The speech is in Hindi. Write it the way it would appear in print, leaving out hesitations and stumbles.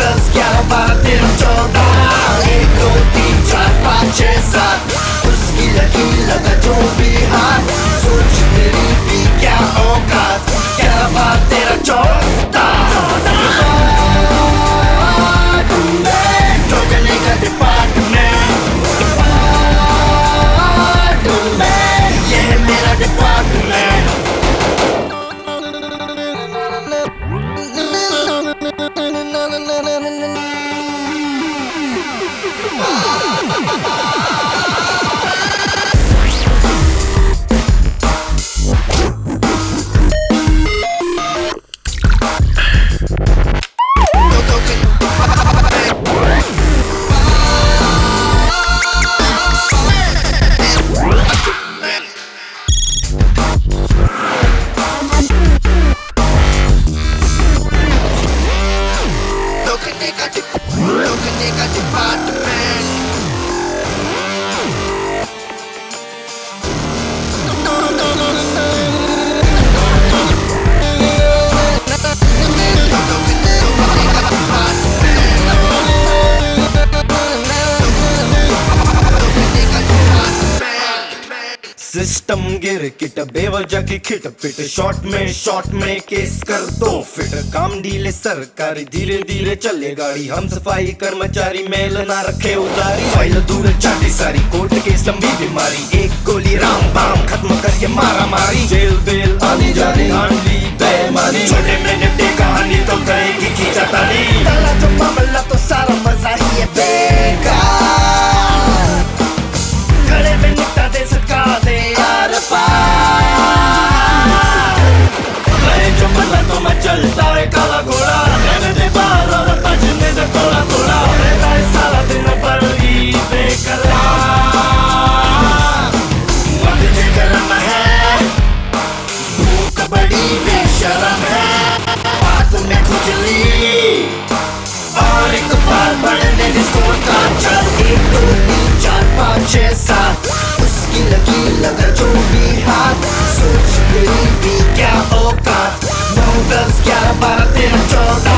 10 11 12 13 14 1 2 3 4 5 6 7 उसकी लगी लगा जो भी हाथ सोच तेरी भी क्या औकात 11 12 13 14 ठोकने का डिपार्टमेंट ये है मेरा डिपार्टमेंट। सिस्टम गिर किट बेवजह की खिट पिट शॉर्ट में केस कर दो फिट काम डीले सरकारी धीरे धीरे चले गाड़ी हम सफाई कर्मचारी मेल ना रखे उधारी फाइल दूर चाटी सारी कोर्ट केस लंबी बीमारी एक गोली राम बाम खत्म करके मारा मारी जेल बेल आने जाने धांधली बेईमानी छोटे में निपटे कहानी तो कहेगी खींचातानी डाला जो मामला तो सारा मजा ही है बेकार खड़े में निपटा दे सका दे यार जो मजा तो मैं चलता है काला घोड़ा रहने दे बाहर और बजने दे थोड़ा थोड़ा रहता है सारा दिन पर ही बेकरार मत जे गरम है भूख बड़ी बेशरम है बात में खुजली और एक बार बढ़ने डिस्को का चल 1 2 3 4 5 6 7 उसकी लगी लगा जो भी हाथ सोच तेरी भी क्या औकात 9 10 11 12 13 14